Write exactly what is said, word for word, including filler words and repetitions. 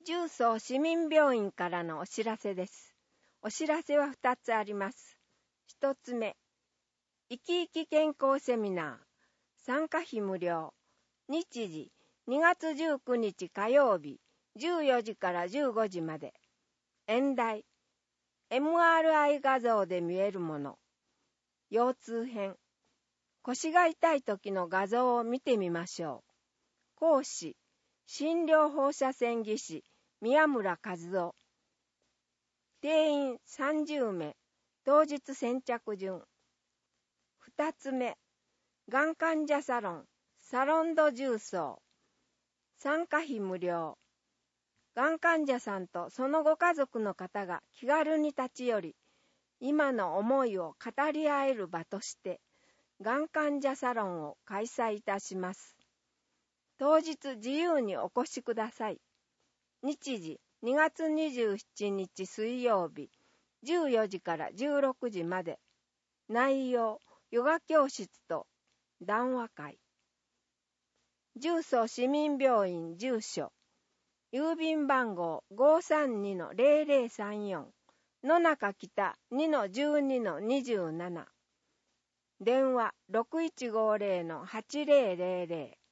重曹市民病院からのお知らせです。お知らせはふたつあります。ひとつめ、生き生き健康セミナー、参加費無料。日時、にがつじゅうくにち火曜日、じゅうよじからじゅうごじまで。演題、エムアールアイ 画像で見えるもの。腰痛編。腰が痛い時の画像を見てみましょう。講師、診療放射線技師、宮村和夫。定員さんじゅうめい、当日先着順。二つ目、がん患者サロン、サロンド重曹。参加費無料。がん患者さんとそのご家族の方が気軽に立ち寄り、今の思いを語り合える場として、がん患者サロンを開催いたします。当日自由にお越しください。日時、にがつにじゅうしちにち水曜日、じゅうよじからじゅうろくじまで。内容、ヨガ教室と談話会。重曹市民病院住所、郵便番号 ごーさんにのゼロゼロさんよん、野中北 にのじゅうにのにじゅうなな。電話 ろくいちごゼロのはちゼロゼロゼロ。